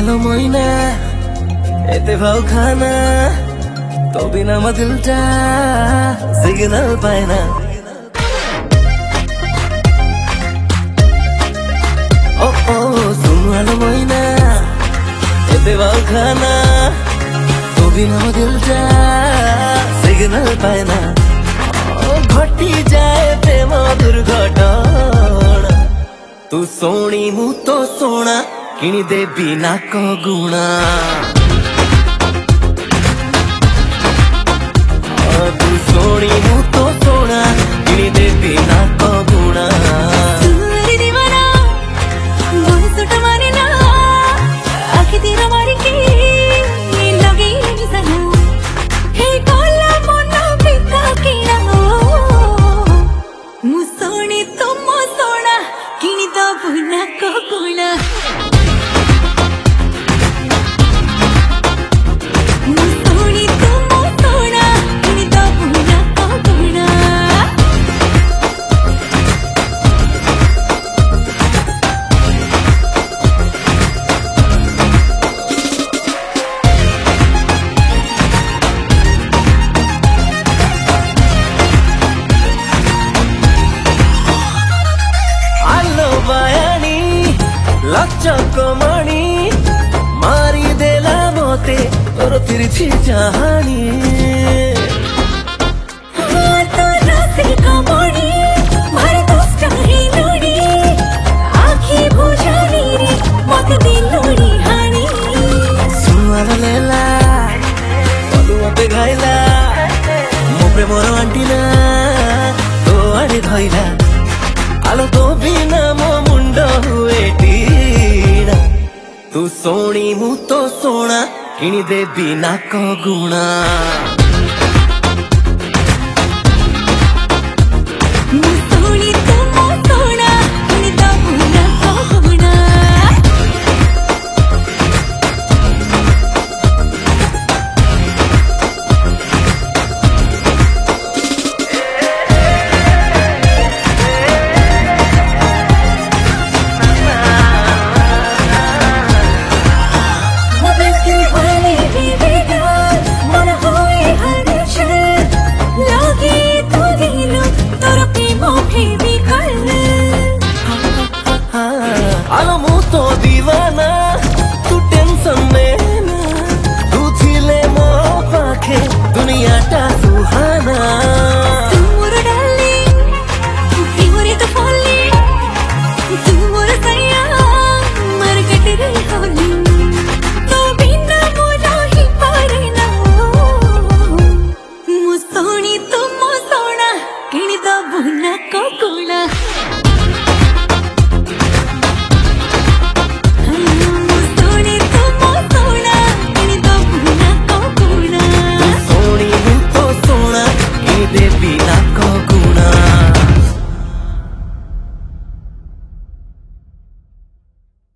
सुनालो Moina एते भाव खाना तो बिना म दिलटा सिग्नल पाएना। ओ ओ सुनालो मोइना एते भाव खाना तो बिना म दिलटा सिग्नल पाएना। घटी जाए प्रेम दुर्घटना तू सोणी मु तो सोना किणी देबी नाक गुणा। तू सोणी मु तो सोना किणी देबी नाक गुणा। लचकमणी मारी देला मोते तोर तिरछी चाहनी। सुनाला लेला मते घाइला मो प्रेमर आंटीना तो आड़े धइला आलो तो बिना मो मुंड हुए टीना। तू सोणी मु तो सोना किणी देबी नाक गुणा।